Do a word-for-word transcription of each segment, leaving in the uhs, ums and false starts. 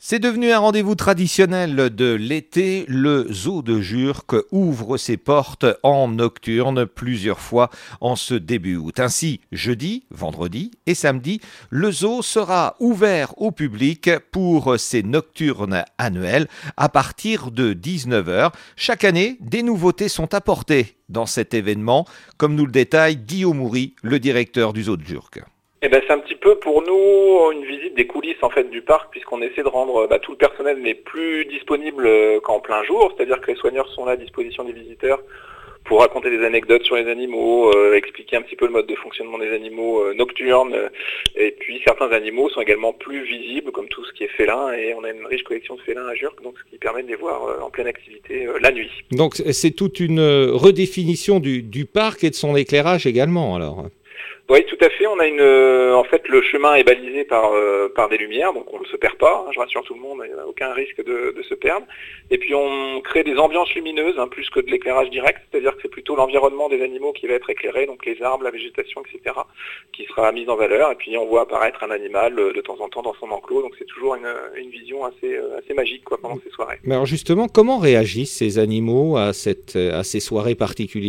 C'est devenu un rendez-vous traditionnel de l'été. Le zoo de Jurques ouvre ses portes en nocturne plusieurs fois en ce début août. Ainsi, jeudi, vendredi et samedi, le zoo sera ouvert au public pour ses nocturnes annuelles à partir de dix-neuf heures. Chaque année, des nouveautés sont apportées dans cet événement, comme nous le détaille Guillaume Houry, le directeur du zoo de Jurques. Eh ben, c'est un petit peu pour nous une visite des coulisses en fait du parc, puisqu'on essaie de rendre bah, tout le personnel n'est plus disponible qu'en plein jour, c'est-à-dire que les soigneurs sont là à disposition des visiteurs pour raconter des anecdotes sur les animaux, euh, expliquer un petit peu le mode de fonctionnement des animaux euh, nocturnes, euh, et puis certains animaux sont également plus visibles, comme tout ce qui est félin, et on a une riche collection de félins à Jurques, donc ce qui permet de les voir euh, en pleine activité euh, la nuit. Donc c'est toute une redéfinition du, du parc et de son éclairage également alors. Oui, tout à fait. On a une, euh, en fait, le chemin est balisé par euh, par des lumières, donc on ne se perd pas. Hein, je rassure tout le monde, il n'y a aucun risque de, de se perdre. Et puis on crée des ambiances lumineuses, hein, plus que de l'éclairage direct, c'est-à-dire que c'est plutôt l'environnement des animaux qui va être éclairé, donc les arbres, la végétation, et cetera, qui sera mis en valeur. Et puis on voit apparaître un animal euh, de temps en temps dans son enclos, donc c'est toujours une, une vision assez euh, assez magique quoi pendant ces soirées. Mais alors justement, comment réagissent ces animaux à cette à ces soirées particulières ?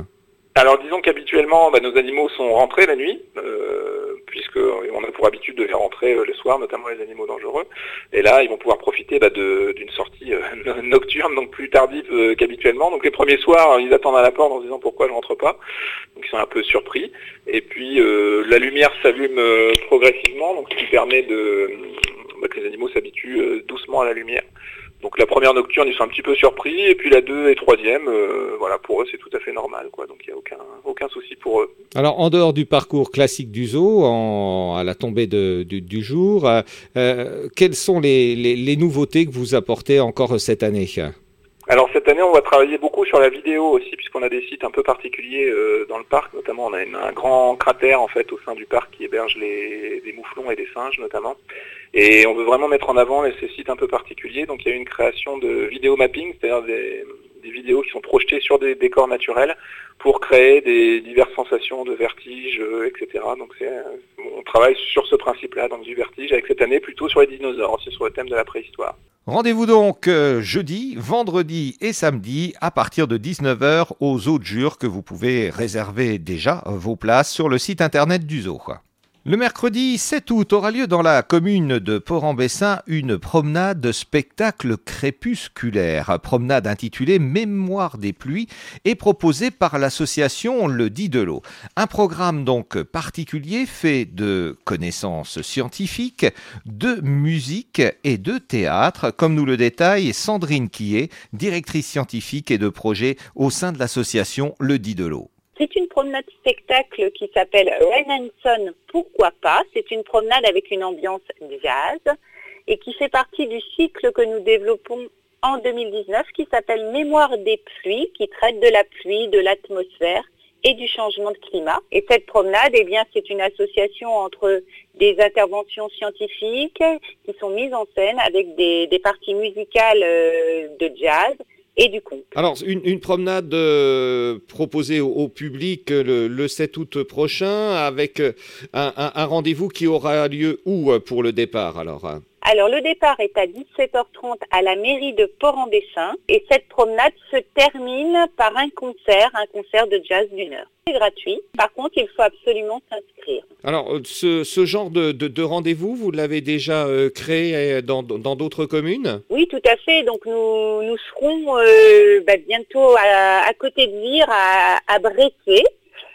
Alors disons qu'habituellement, bah, nos animaux sont rentrés la nuit, euh, puisqu'on a pour habitude de les rentrer euh, le soir, notamment les animaux dangereux. Et là, ils vont pouvoir profiter bah, de, d'une sortie euh, nocturne, donc plus tardive euh, qu'habituellement. Donc les premiers soirs, ils attendent à la porte en se disant pourquoi je rentre pas. Donc ils sont un peu surpris. Et puis euh, la lumière s'allume euh, progressivement, donc ce qui permet de, bah, que les animaux s'habituent euh, doucement à la lumière. Donc la première nocturne, ils sont un petit peu surpris, et puis la deux et troisième, euh, voilà, pour eux c'est tout à fait normal, quoi. Donc il n'y a aucun aucun souci pour eux. Alors en dehors du parcours classique du zoo, en, à la tombée de, du, du jour, euh, quelles sont les, les, les nouveautés que vous apportez encore cette année ? Alors cette année, on va travailler beaucoup sur la vidéo aussi, puisqu'on a des sites un peu particuliers euh, dans le parc, notamment on a une, un grand cratère en fait au sein du parc qui héberge les, des mouflons et des singes notamment. Et on veut vraiment mettre en avant ces sites un peu particuliers. Donc il y a eu une création de vidéo mapping, c'est-à-dire des, des vidéos qui sont projetées sur des décors naturels pour créer des diverses sensations de vertige, euh, et cetera. Donc c'est, on travaille sur ce principe-là, donc du vertige, avec cette année plutôt sur les dinosaures, aussi sur le thème de la préhistoire. Rendez-vous donc euh, jeudi, vendredi et samedi à partir de dix-neuf heures au zoo de Jurques, que vous pouvez réserver déjà vos places sur le site internet du zoo. Le mercredi sept août aura lieu dans la commune de Port-en-Bessin une promenade spectacle crépusculaire, promenade intitulée Mémoire des pluies et proposée par l'association Le Dit de l'eau. Un programme donc particulier fait de connaissances scientifiques, de musique et de théâtre, comme nous le détaille Sandrine Quillet, directrice scientifique et de projet au sein de l'association Le Dit de l'eau. C'est une promenade spectacle qui s'appelle Renanson, pourquoi pas. C'est une promenade avec une ambiance jazz et qui fait partie du cycle que nous développons en deux mille dix-neuf qui s'appelle Mémoire des pluies, qui traite de la pluie, de l'atmosphère et du changement de climat. Et cette promenade, eh bien, c'est une association entre des interventions scientifiques qui sont mises en scène avec des, des parties musicales euh, de jazz et du conte. Alors, une, une promenade euh, proposée au, au public le, le sept août prochain avec un, un, un rendez-vous qui aura lieu où pour le départ alors ? Alors, le départ est à dix-sept heures trente à la mairie de Port-en-Bessin et cette promenade se termine par un concert, un concert de jazz d'une heure. C'est gratuit. Par contre, il faut absolument s'inscrire. Alors, ce, ce genre de, de, de rendez-vous, vous l'avez déjà euh, créé dans, dans d'autres communes ? Oui, tout à fait. Donc, nous, nous serons euh, bah, bientôt à, à côté de Vire, à, à Brécé.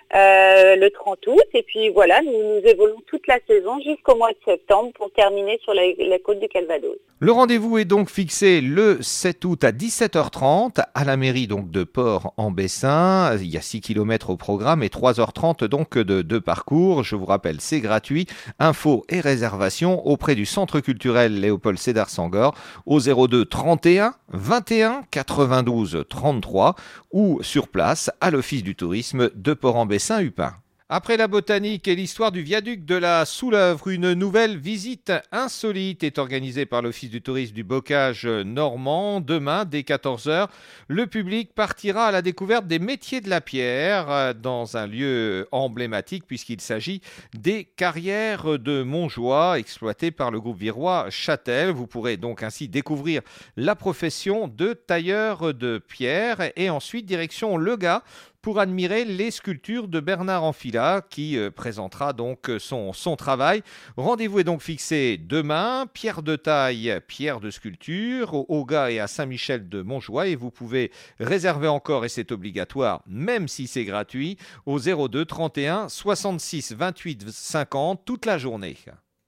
Euh, le trente août, et puis voilà, nous, nous évoluons toute la saison jusqu'au mois de septembre pour terminer sur la, la côte du Calvados. Le rendez-vous est donc fixé le sept août à dix-sept heures trente à la mairie donc de Port-en-Bessin. Il y a six kilomètres au programme et trois heures trente donc de, de parcours. Je vous rappelle, c'est gratuit. Infos et réservations auprès du Centre culturel Léopold Sédar Senghor au zéro deux trente et un vingt et un quatre-vingt-douze trente-trois ou sur place à l'Office du tourisme de Port-en-Bessin-Upin. Après la botanique et l'histoire du viaduc de la Soulèvre, une nouvelle visite insolite est organisée par l'Office du tourisme du Bocage normand. Demain, dès quatorze heures, le public partira à la découverte des métiers de la pierre dans un lieu emblématique puisqu'il s'agit des carrières de Montjoie exploitées par le groupe virois Châtel. Vous pourrez donc ainsi découvrir la profession de tailleur de pierre et ensuite direction Le Gars pour admirer les sculptures de Bernard Enfila qui euh, présentera donc son, son travail. Rendez-vous est donc fixé demain, pierre de taille, pierre de sculpture, au, au Gars et à Saint-Michel de Montjoie et vous pouvez réserver encore, et c'est obligatoire, même si c'est gratuit, au zéro deux trente et un soixante-six vingt-huit cinquante toute la journée.